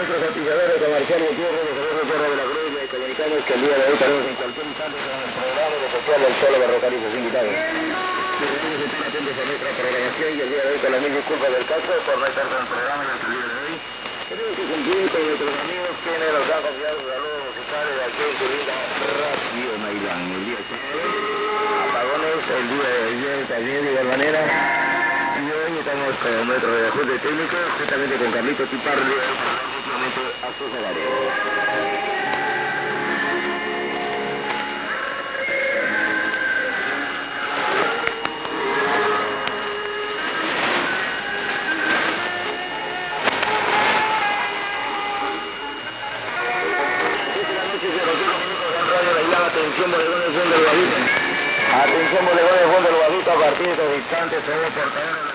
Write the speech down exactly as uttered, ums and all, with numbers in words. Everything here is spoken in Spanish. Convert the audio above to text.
nuestros cotizadores comerciales de tierra, de Gobierno Tierra de la Cruz, y comunicamos que el día de hoy tenemos en cualquier instante con el programa de especial del Solo Berrocal y sus invitados. Queremos estar atentos a nuestra programación y el día de hoy con las mil disculpas del caso por no estar con el programa y el día de hoy. Tenemos que cumplir con nuestros amigos que nos han confiado su saludo musical de aquí en su linda Radio Mailán. El día de hoy, apagones, el día de ayer también de igual manera. Y hoy estamos con nuestro ajuste técnico, justamente con Carlito Tiparri, justamente a su salario. Atención, bodegones del Guadito. Atención, bodegones del Guadito, a partir de estos instantes, todo por